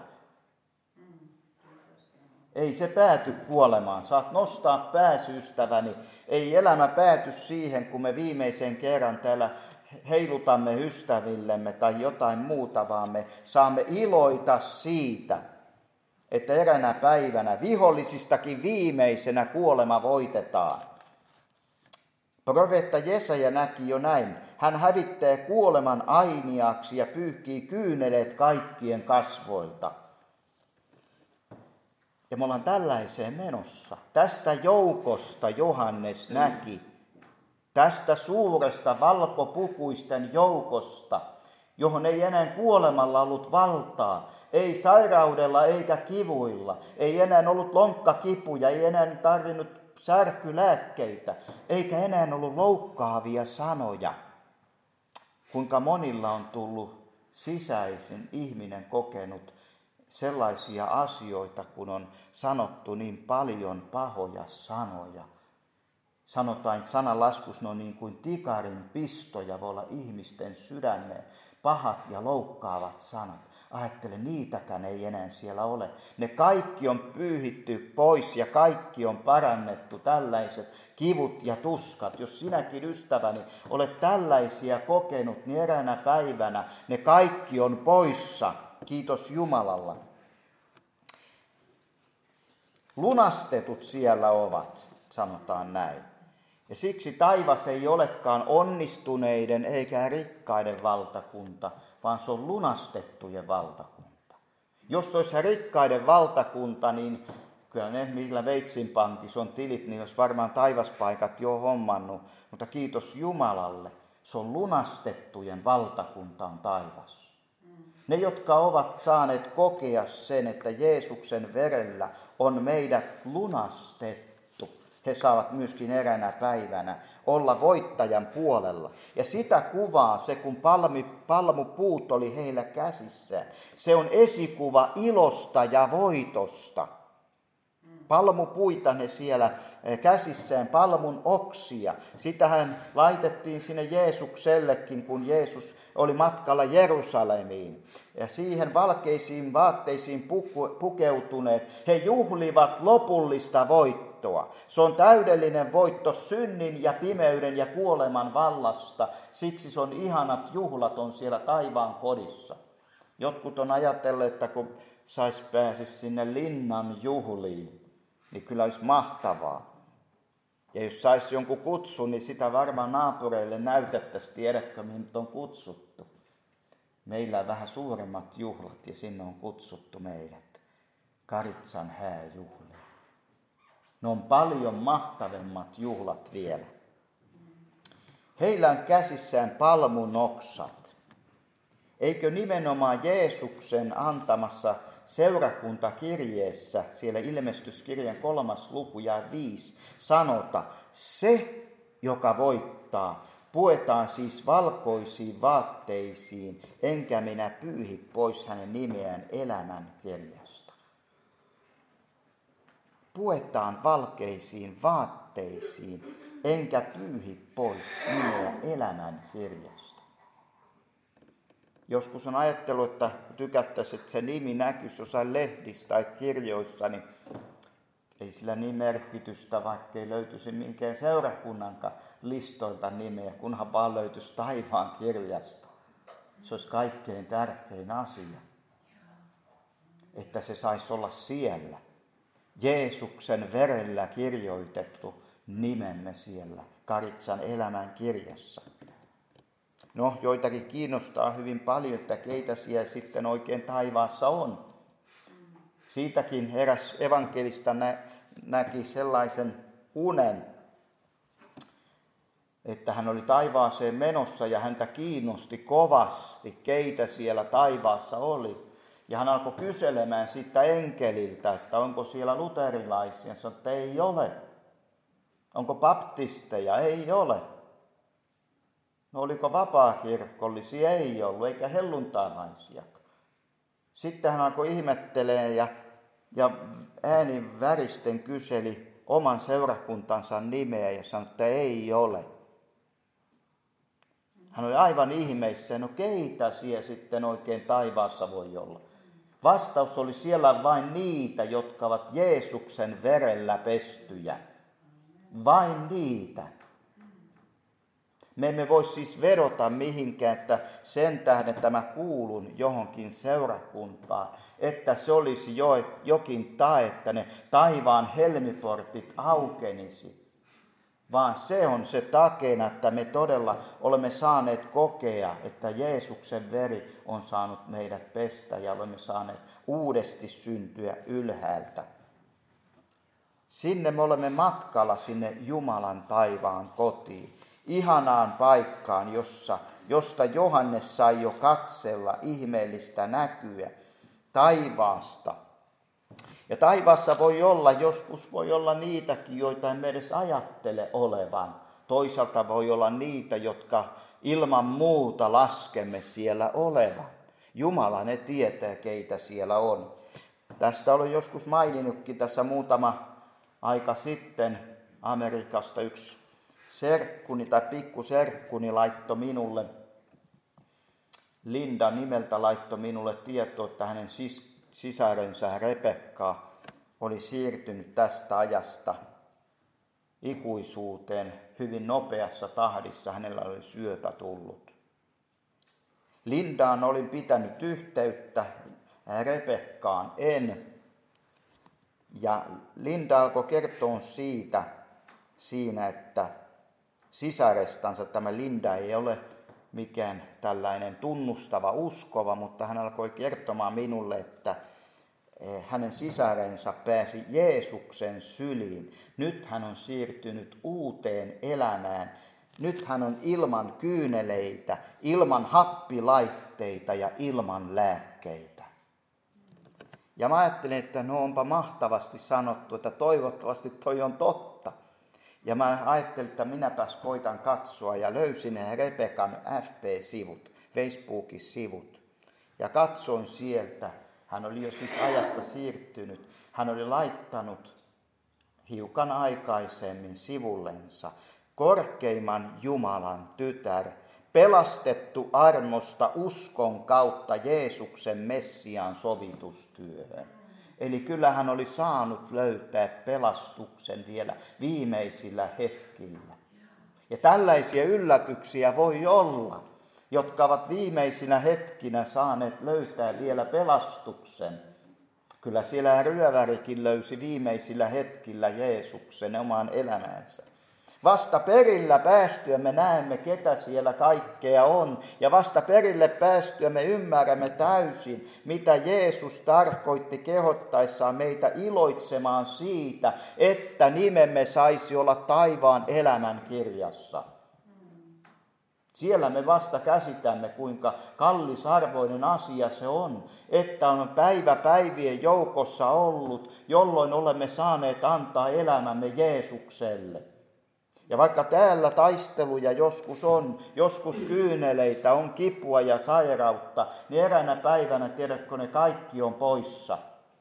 Ei se pääty kuolemaan. Saat nostaa pääsi, ystäväni. Ei elämä pääty siihen, kun me viimeisen kerran täällä heilutamme ystävillemme tai jotain muuta, vaan me saamme iloita siitä, että eräänä päivänä vihollisistakin viimeisenä kuolema voitetaan. Profeetta Jesaja näki jo näin. Hän hävittää kuoleman ainiaksi ja pyyhkii kyyneleet kaikkien kasvoilta. Ja me ollaan tällaiseen menossa. Tästä joukosta Johannes näki. Tästä suuresta valkopukuisten joukosta, johon ei enää kuolemalla ollut valtaa. Ei sairaudella eikä kivuilla. Ei enää ollut lonkkakipuja, ei enää tarvinnut särkylääkkeitä, eikä enää ollut loukkaavia sanoja. Kuinka monilla on tullut sisäisin ihminen kokenut sellaisia asioita, kun on sanottu niin paljon pahoja sanoja. Sanotaan, että sananlaskus on niin kuin tikarin pistoja, voi olla ihmisten sydämeen. Pahat ja loukkaavat sanat. Ajattele, niitäkään ei enää siellä ole. Ne kaikki on pyyhitty pois ja kaikki on parannettu, tällaiset kivut ja tuskat. Jos sinäkin, ystäväni, olet tällaisia kokenut, niin eräänä päivänä ne kaikki on poissa. Kiitos Jumalalla. Lunastetut siellä ovat, sanotaan näin. Ja siksi taivas ei olekaan onnistuneiden eikä rikkaiden valtakunta, vaan se on lunastettujen valtakunta. Jos se olisi rikkaiden valtakunta, niin kyllä ne, millä Veitsinpankissa on tilit, niin olisi varmaan taivaspaikat jo hommannut. Mutta kiitos Jumalalle, se on lunastettujen valtakunta on taivas. Ne, jotka ovat saaneet kokea sen, että Jeesuksen verellä on meidät lunastettu, he saavat myöskin eräänä päivänä olla voittajan puolella. Ja sitä kuvaa se, kun palmi, palmupuut oli heillä käsissään. Se on esikuva ilosta ja voitosta. Palmupuita ne siellä käsissään, palmun oksia. Sitähän laitettiin sinne Jeesuksellekin, kun Jeesus oli matkalla Jerusalemiin. Ja siihen valkeisiin vaatteisiin pukeutuneet, he juhlivat lopullista voittoa. Se on täydellinen voitto synnin ja pimeyden ja kuoleman vallasta. Siksi se on ihanat juhlat on siellä taivaan kodissa. Jotkut on ajatelleet, että kun sais pääsisi sinne linnan juhliin, niin kyllä olisi mahtavaa. Ja jos saisi jonkun kutsun, niin sitä varmaan naapureille näytettäisiin, tiedätkö, mihin on kutsuttu. Meillä on vähän suuremmat juhlat ja sinne on kutsuttu meidät. Karitsan hääjuhliin. Ne on paljon mahtavemmat juhlat vielä. Heillä on käsissään palmunoksat. Eikö nimenomaan Jeesuksen antamassa seurakuntakirjeessä, siellä ilmestyskirjan kolmas luku ja viisi, sanota, se, joka voittaa, puetaan siis valkoisiin vaatteisiin, enkä minä pyyhi pois hänen nimeään elämän kirjasta. Puetaan valkeisiin vaatteisiin, enkä pyyhi pois nimeä elämän kirjasta. Joskus on ajatellut, että tykättäisiin, että se nimi näkyisi jossain lehdissä tai kirjoissa, niin ei sillä niin merkitystä, vaikka ei löytyisi minkään seurakunnankaan listoilta nimeä, kunhan vaan löytyisi taivaan kirjasta. Se olisi kaikkein tärkein asia, että se saisi olla siellä. Jeesuksen verellä kirjoitettu nimemme siellä Karitsan elämän kirjassa. No, joitakin kiinnostaa hyvin paljon, että keitä siellä sitten oikein taivaassa on. Siitäkin eräs evankelista nä- näki sellaisen unen, että hän oli taivaaseen menossa ja häntä kiinnosti kovasti, keitä siellä taivaassa oli. Ja hän alkoi kyselemään siitä enkeliltä, että onko siellä luterilaisia. Hän sanoi, että ei ole. Onko baptisteja? Ei ole. No oliko vapaakirkollisia? Ei ollut, eikä helluntaalaisiakaan. Sitten hän alkoi ihmettelemään ja, ja äänin väristen kyseli oman seurakuntansa nimeä ja sanoi, että ei ole. Hän oli aivan ihmeissä, no keitä siellä sitten oikein taivaassa voi olla? Vastaus oli siellä vain niitä, jotka ovat Jeesuksen verellä pestyjä. Vain niitä. Me emme voi siis vedota mihinkään, että sen tähden tämä kuulun johonkin seurakuntaan, että se olisi jo, jokin tae, että ne taivaan helmiportit aukenisi. Vaan se on se takeena, että me todella olemme saaneet kokea, että Jeesuksen veri on saanut meidät pestä ja olemme saaneet uudesti syntyä ylhäältä. Sinne me olemme matkalla sinne Jumalan taivaan kotiin. Ihanaan paikkaan, jossa, josta Johannes sai jo katsella ihmeellistä näkyä taivaasta. Ja taivaassa voi olla, joskus voi olla niitäkin, joita emme edes ajattele olevan. Toisaalta voi olla niitä, jotka ilman muuta laskemme siellä olevan. Jumala ne tietää, keitä siellä on. Tästä olen joskus maininnutkin tässä muutama aika sitten. Amerikasta yksi serkkuni tai pikkuserkkuni laittoi minulle, Linda nimeltä laittoi minulle tietoa, että hänen sis- sisarensä Rebekka oli siirtynyt tästä ajasta ikuisuuteen hyvin nopeassa tahdissa. Hänellä oli syöpä tullut. Lindaan olin pitänyt yhteyttä, Rebekkaan en. Ja Linda alkoi kertoa siitä siinä, että sisarestansa tämä Linda ei ole mikään tällainen tunnustava uskova, mutta hän alkoi kertomaan minulle, että hänen sisarensa pääsi Jeesuksen syliin. Nyt hän on siirtynyt uuteen elämään. Nyt hän on ilman kyyneleitä, ilman happilaitteita ja ilman lääkkeitä. Ja mä ajattelin, että no onpa mahtavasti sanottu, että toivottavasti toi on totta. Ja mä ajattelin, että minäpäs koitan katsoa ja löysin Rebekan F B-sivut, Facebookin sivut. Ja katsoin sieltä, hän oli jo siis ajasta siirtynyt, hän oli laittanut hiukan aikaisemmin sivullensa korkeimman Jumalan tytär, pelastettu armosta uskon kautta Jeesuksen Messiaan sovitustyöhön. Eli kyllä hän oli saanut löytää pelastuksen vielä viimeisillä hetkillä. Ja tällaisia yllätyksiä voi olla, jotka ovat viimeisinä hetkinä saaneet löytää vielä pelastuksen. Kyllä siellä ryövärikin löysi viimeisillä hetkillä Jeesuksen omaan elämäänsä. Vasta perillä päästyä me näemme, ketä siellä kaikkea on. Ja vasta perille päästyä me ymmärrämme täysin, mitä Jeesus tarkoitti kehottaessaan meitä iloitsemaan siitä, että nimemme saisi olla taivaan elämän kirjassa. Siellä me vasta käsitämme, kuinka kallisarvoinen asia se on, että on päivä päivien joukossa ollut, jolloin olemme saaneet antaa elämämme Jeesukselle. Ja vaikka täällä taisteluja joskus on, joskus kyyneleitä, on kipua ja sairautta, niin eräänä päivänä, tiedätkö, ne kaikki on poissa.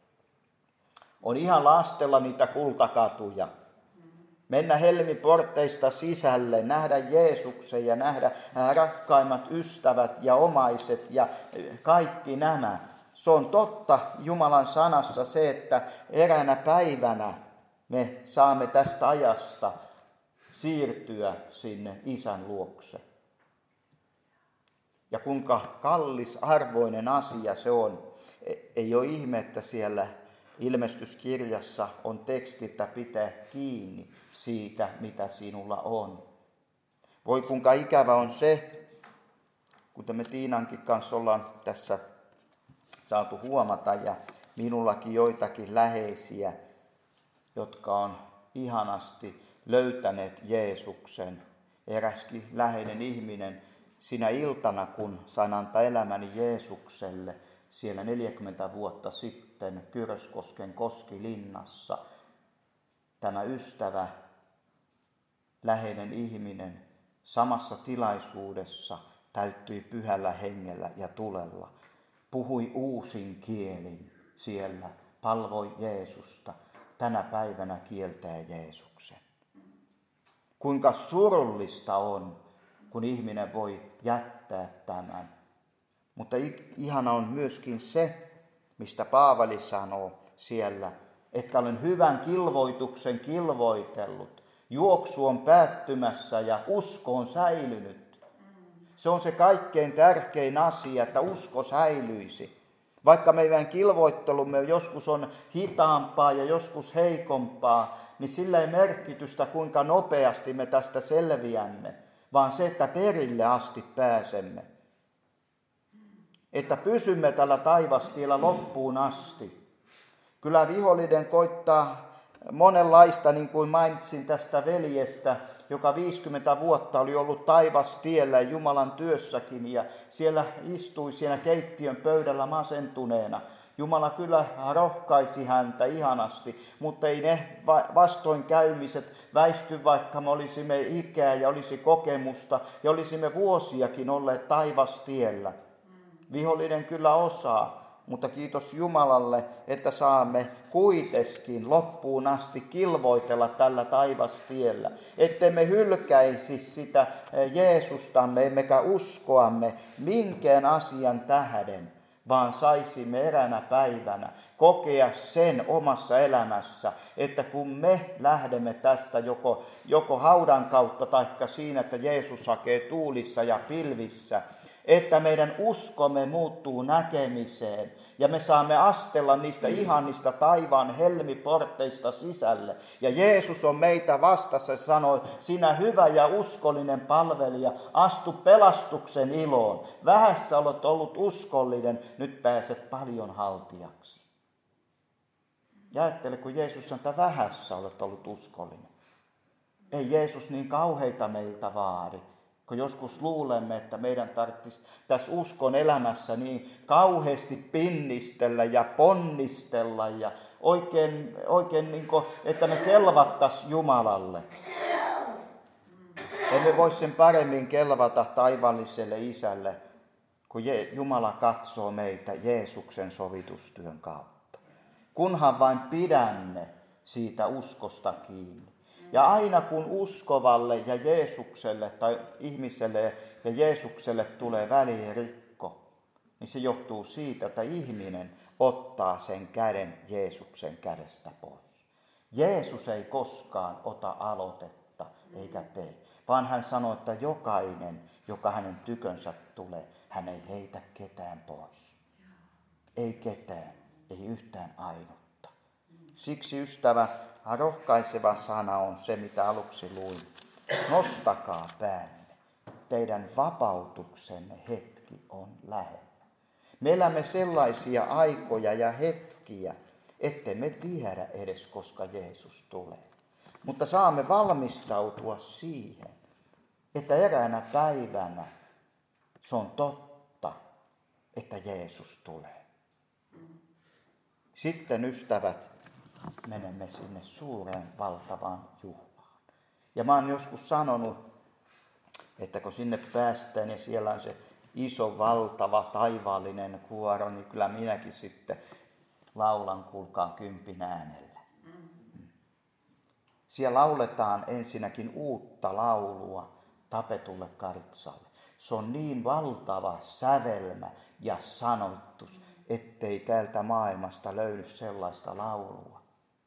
On ihan lastella niitä kultakatuja. Mennä helmiporteista sisälle, nähdä Jeesuksen ja nähdä rakkaimmat ystävät ja omaiset ja kaikki nämä. Se on totta Jumalan sanassa se, että eräänä päivänä me saamme tästä ajasta siirtyä sinne Isän luokse. Ja kuinka kallis arvoinen asia se on. Ei ole ihme, että siellä ilmestyskirjassa on teksti, että pitää kiinni siitä, mitä sinulla on. Voi kuinka ikävä on se, kuten me Tiinankin kanssa ollaan tässä saatu huomata, ja minullakin joitakin läheisiä, jotka on ihanasti löytäneet Jeesuksen. Eräskin läheinen ihminen sinä iltana, kun sain antaa elämäni Jeesukselle, siellä neljäkymmentä vuotta sitten Kyröskosken Koskilinnassa, tämä ystävä, läheinen ihminen, samassa tilaisuudessa täyttyi pyhällä hengellä ja tulella. Puhui uusin kielin siellä, palvoi Jeesusta. Tänä päivänä kieltää Jeesuksen. Kuinka surullista on, kun ihminen voi jättää tämän. Mutta ihana on myöskin se, mistä Paavali sanoo siellä, että olen hyvän kilvoituksen kilvoitellut. Juoksu on päättymässä ja usko on säilynyt. Se on se kaikkein tärkein asia, että usko säilyisi. Vaikka meidän kilvoittelumme joskus on hitaampaa ja joskus heikompaa, niin sillä ei merkitystä, kuinka nopeasti me tästä selviämme, vaan se, että perille asti pääsemme. Että pysymme tällä taivastiellä loppuun asti. Kyllä vihollinen koittaa monenlaista, niin kuin mainitsin tästä veljestä, joka viisikymmentä vuotta oli ollut taivastiellä Jumalan työssäkin, ja siellä istui siinä keittiön pöydällä masentuneena. Jumala kyllä rohkaisi häntä ihanasti, mutta ei ne vastoinkäymiset väisty, vaikka me olisimme ikää ja olisi kokemusta ja olisimme vuosiakin olleet taivastiellä. Vihollinen kyllä osaa, mutta kiitos Jumalalle, että saamme kuitenkin loppuun asti kilvoitella tällä taivastiellä. Ettemme hylkäisi sitä Jeesustamme, emmekä uskoamme minkään asian tähden, vaan saisimme eräänä päivänä kokea sen omassa elämässä, että kun me lähdemme tästä joko, joko haudan kautta tai siinä, että Jeesus hakee tuulissa ja pilvissä, että meidän uskomme muuttuu näkemiseen ja me saamme astella niistä ihanista taivaan helmiporteista sisälle. Ja Jeesus on meitä vastassa ja sanoi, sinä hyvä ja uskollinen palvelija, astu pelastuksen iloon. Vähässä olet ollut uskollinen, nyt pääset paljon haltijaksi. Ja ajattele, kun Jeesus sanoi, että vähässä olet ollut uskollinen. Ei Jeesus niin kauheita meiltä vaadi. Kun joskus luulemme, että meidän tarvitsisi tässä uskon elämässä niin kauheasti pinnistellä ja ponnistella ja oikein, oikein niin kuin, että me kelvattaisiin Jumalalle. Emme voi sen paremmin kelvata taivaalliselle Isälle, kun Jumala katsoo meitä Jeesuksen sovitustyön kautta. Kunhan vain pidämme siitä uskosta kiinni. Ja aina kun uskovalle ja Jeesukselle tai ihmiselle ja Jeesukselle tulee välirikko, niin se johtuu siitä, että ihminen ottaa sen käden Jeesuksen kädestä pois. Jeesus ei koskaan ota aloitetta eikä tee, vaan hän sanoo, että jokainen, joka hänen tykönsä tulee, hän ei heitä ketään pois. Ei ketään, ei yhtään ainutta. Siksi ystävä, rohkaiseva sana on se, mitä aluksi luin. Nostakaa päänne. Teidän vapautuksenne hetki on lähellä. Me elämme sellaisia aikoja ja hetkiä, ette me tiedä edes, koska Jeesus tulee. Mutta saamme valmistautua siihen, että eräänä päivänä se on totta, että Jeesus tulee. Sitten ystävät, menemme sinne suureen valtavaan juhlaan. Ja mä oon joskus sanonut, että kun sinne päästään ja siellä on se iso, valtava, taivaallinen kuoro, niin kyllä minäkin sitten laulan, kuulkaa, kympin äänellä. Siellä lauletaan ensinnäkin uutta laulua tapetulle Karitsalle. Se on niin valtava sävelmä ja sanoitus, ettei täältä maailmasta löydy sellaista laulua.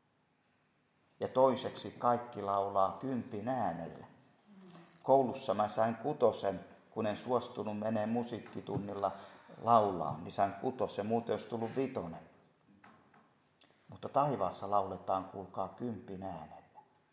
Ja toiseksi kaikki laulaa kympin äänellä. Koulussa mä sain kutosen, kun en suostunut menee musiikkitunnilla laulaa, niin sain kutosen, muuten olisi tullut vitonen. Mutta taivaassa lauletaan, kuulkaa, kympin äänellä.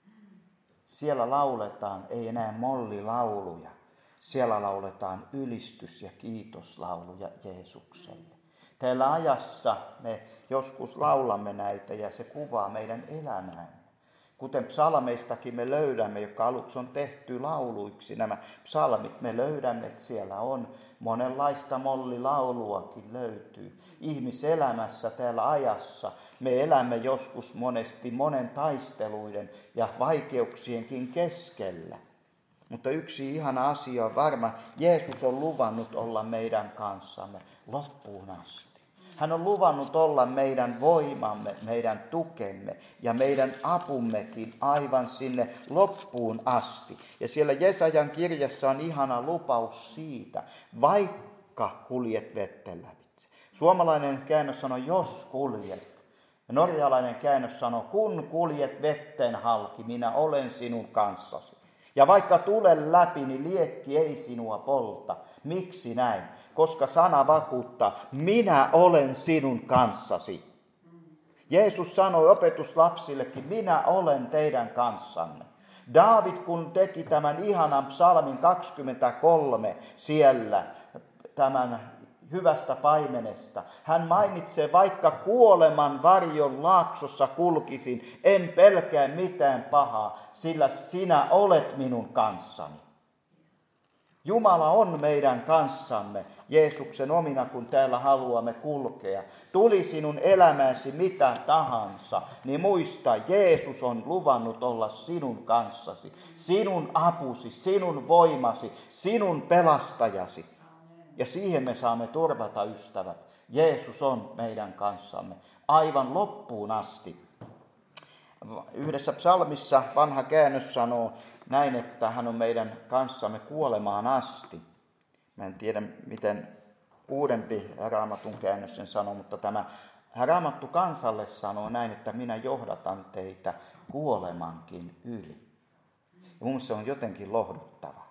Siellä lauletaan ei enää mollilauluja, siellä lauletaan ylistys- ja kiitoslauluja Jeesukselle. Täällä ajassa me joskus laulamme näitä ja se kuvaa meidän elämäämme. Kuten psalmeistakin me löydämme, joka aluksi on tehty lauluiksi nämä psalmit, me löydämme, että siellä on monenlaista mollilauluakin löytyy. Ihmiselämässä täällä ajassa me elämme joskus monesti monen taisteluiden ja vaikeuksienkin keskellä. Mutta yksi ihana asia on varma, Jeesus on luvannut olla meidän kanssamme loppuun asti. Hän on luvannut olla meidän voimamme, meidän tukemme ja meidän apummekin aivan sinne loppuun asti. Ja siellä Jesajan kirjassa on ihana lupaus siitä, vaikka kuljet vetten lävitse. Suomalainen käännös sanoo, jos kuljet. Ja norjalainen käännös sanoo, kun kuljet vetten halki, minä olen sinun kanssasi. Ja vaikka tulen läpi, niin liekki ei sinua polta. Miksi näin? Koska sana vakuuttaa, minä olen sinun kanssasi. Jeesus sanoi opetuslapsillekin, minä olen teidän kanssanne. Daavid kun teki tämän ihanan psalmin kaksikymmentäkolme siellä, tämän hyvästä paimenesta, hän mainitsee, vaikka kuoleman varjon laaksossa kulkisin, en pelkää mitään pahaa, sillä sinä olet minun kanssani. Jumala on meidän kanssamme, Jeesuksen omina, kun täällä haluamme kulkea. Tuli sinun elämäsi mitä tahansa, niin muista, Jeesus on luvannut olla sinun kanssasi, sinun apusi, sinun voimasi, sinun pelastajasi. Ja siihen me saamme turvata, ystävät. Jeesus on meidän kanssamme aivan loppuun asti. Yhdessä psalmissa vanha käännös sanoo näin, että hän on meidän kanssamme kuolemaan asti. Mä en tiedä, miten uudempi Raamatun käännös sen sanoo, mutta tämä Raamattu kansalle sanoo näin, että minä johdatan teitä kuolemankin yli. Ja mun mielestä se on jotenkin lohduttava.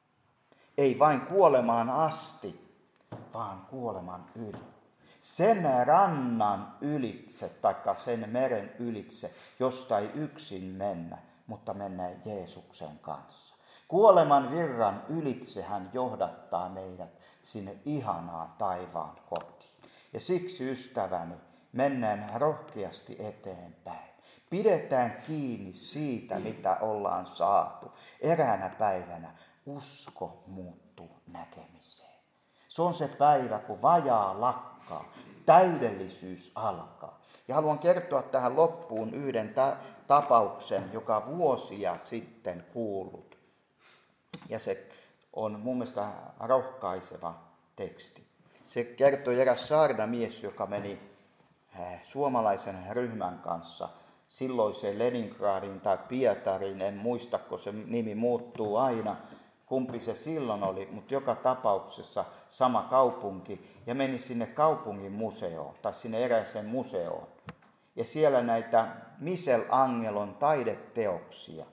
Ei vain kuolemaan asti, vaan kuoleman yli. Sen rannan ylitse, taikka sen meren ylitse, josta ei yksin mennä, mutta mennään Jeesuksen kanssa. Kuoleman virran ylitse hän johdattaa meidät sinne ihanaan taivaan kotiin. Ja siksi, ystäväni, mennään rohkeasti eteenpäin. Pidetään kiinni siitä, mitä ollaan saatu. Eräänä päivänä usko muuttuu näkemiseen. Se on se päivä, kun vajaa lakkaa, täydellisyys alkaa. Ja haluan kertoa tähän loppuun yhden ta- tapauksen, joka vuosia sitten kuullut. Ja se on mun mielestä rohkaiseva teksti. Se kertoi eräs saarnamies, joka meni suomalaisen ryhmän kanssa silloiseen Leningradiin tai Pietariin. En muista, kun se nimi muuttuu aina, kumpi se silloin oli, mutta joka tapauksessa sama kaupunki. Ja meni sinne kaupungin museoon tai sinne erääseen museoon. Ja siellä näitä Michelangelon taideteoksia.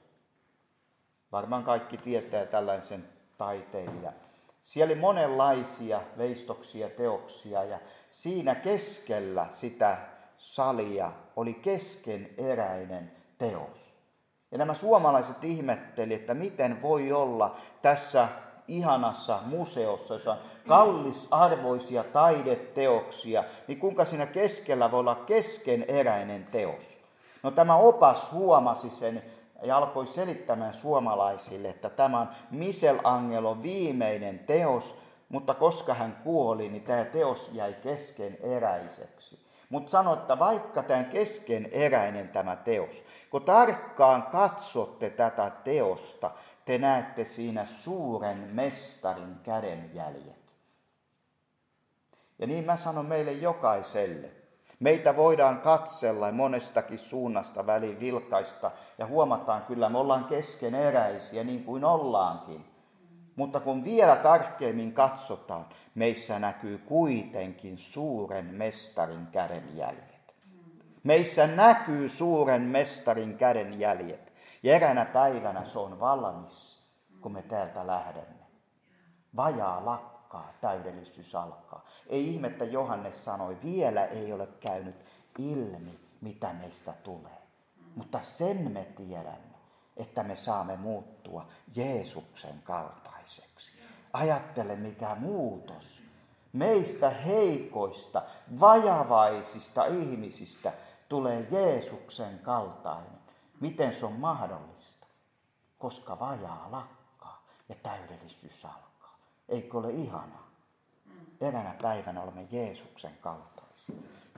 Varmaan kaikki tietää tällaisen taiteilijan. Siellä oli monenlaisia veistoksia, teoksia ja siinä keskellä sitä salia oli keskeneräinen teos. Ja nämä suomalaiset ihmetteli, että miten voi olla tässä ihanassa museossa, jossa on kallisarvoisia taideteoksia, niin kuinka siinä keskellä voi olla keskeneräinen teos. No tämä opas huomasi sen ja alkoi selittämään suomalaisille, että tämä on Michelangelon viimeinen teos, mutta koska hän kuoli, niin tämä teos jäi keskeneräiseksi. Mutta sanoi, että vaikka tämä keskeneräinen tämä teos, kun tarkkaan katsotte tätä teosta, te näette siinä suuren mestarin kädenjäljet. Ja niin mä sanon meille jokaiselle. Meitä voidaan katsella monestakin suunnasta väliin vilkaista ja huomataan kyllä, me ollaan keskeneräisiä niin kuin ollaankin. Mutta kun vielä tarkemmin katsotaan, meissä näkyy kuitenkin suuren mestarin kädenjäljet. Meissä näkyy suuren mestarin kädenjäljet. Ja eräänä päivänä se on valmis, kun me täältä lähdemme. Vajaa lakkaa, täydellisyys alkaa. Ei ihmettä Johannes sanoi, vielä ei ole käynyt ilmi, mitä meistä tulee. Mutta sen me tiedämme, että me saamme muuttua Jeesuksen kaltaiseksi. Ajattele, mikä muutos. Meistä heikoista, vajavaisista ihmisistä tulee Jeesuksen kaltainen. Miten se on mahdollista? Koska vajaa lakkaa ja täydellisyys alkaa. Eikö ole ihanaa? Eräänä päivänä olemme Jeesuksen kaltaisia.